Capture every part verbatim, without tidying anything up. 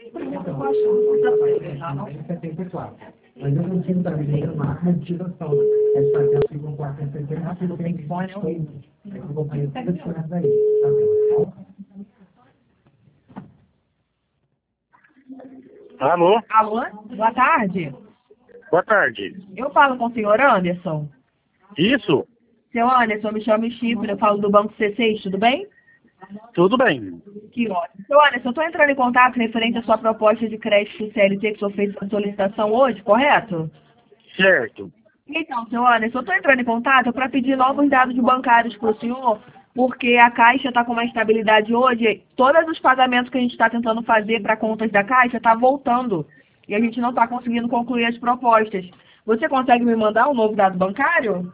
Eu acho setenta e quatro. Mas eu não tinha também uma motivação. Essa parte do quarto é setenta e quatro, tem que pôr eu vou fazer tudo diferente aí. Alô? Alô? Boa tarde. Boa tarde. Eu falo com o senhor Anderson. Isso? Seu Anderson, eu me chamo Chifre, eu falo do Banco C seis, tudo bem? Tudo bem. Que ótimo. Seu Anderson, eu estou entrando em contato referente à sua proposta de crédito C L T que o senhor fez a solicitação hoje, correto? Certo. Então, seu Anderson, eu estou entrando em contato para pedir novos dados bancários para o senhor, porque a Caixa está com uma estabilidade hoje, todos os pagamentos que a gente está tentando fazer para contas da Caixa está voltando, e a gente não está conseguindo concluir as propostas. Você consegue me mandar um novo dado bancário?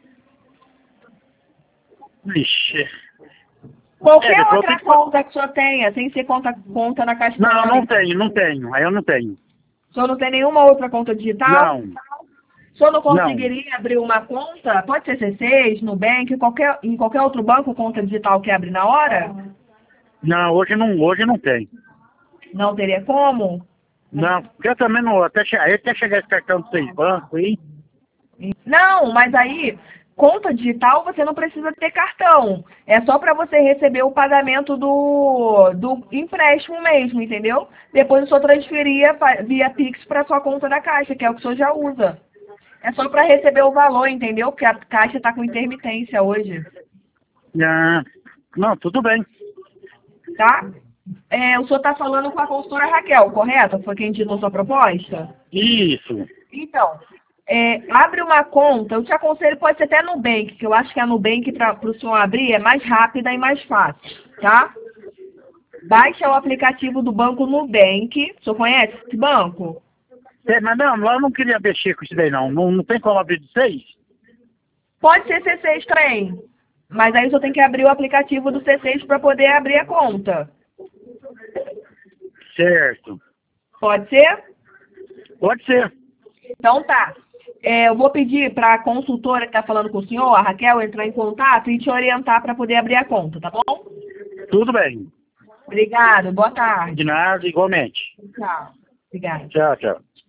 Vixe. Qualquer É, outra que... conta que o senhor tenha, sem ser conta, conta na Caixa Não, Econômica. não tenho, não tenho. Aí eu não tenho. O senhor não tem nenhuma outra conta digital? Não. O senhor não Não. conseguiria abrir uma conta? Pode ser C seis, Nubank, qualquer, em qualquer outro banco, conta digital que abre na hora? Não, hoje não, hoje não tem. Não teria como? Não, porque eu também não, até, che... até chegar esse cartão dos seis bancos aí. Não, mas aí, conta digital você não precisa ter cartão. É só para você receber o pagamento do, do empréstimo mesmo, entendeu? Depois o senhor transferia via Pix para sua conta da Caixa, que é o que o senhor já usa. É só para receber o valor, entendeu? Porque a Caixa está com intermitência hoje. Ah, não, tudo bem. Tá? É, o senhor está falando com a consultora Raquel, correto? Foi quem ditou sua proposta? Isso. Então, é, abre uma conta, eu te aconselho, pode ser até Nubank, que eu acho que a Nubank para o senhor abrir é mais rápida e mais fácil, tá? Baixa o aplicativo do banco Nubank. O senhor conhece esse banco? É, mas não, lá eu não queria mexer com isso daí não. Não, não tem como abrir de seis? Pode ser C seis também. Mas aí o senhor tem que abrir o aplicativo do C seis para poder abrir a conta. Certo. Pode ser? Pode ser. Então tá. É, eu vou pedir para a consultora que está falando com o senhor, a Raquel, entrar em contato e te orientar para poder abrir a conta, tá bom? Tudo bem. Obrigado, boa tarde. De nada, igualmente. Tchau. Obrigada. Tchau, tchau.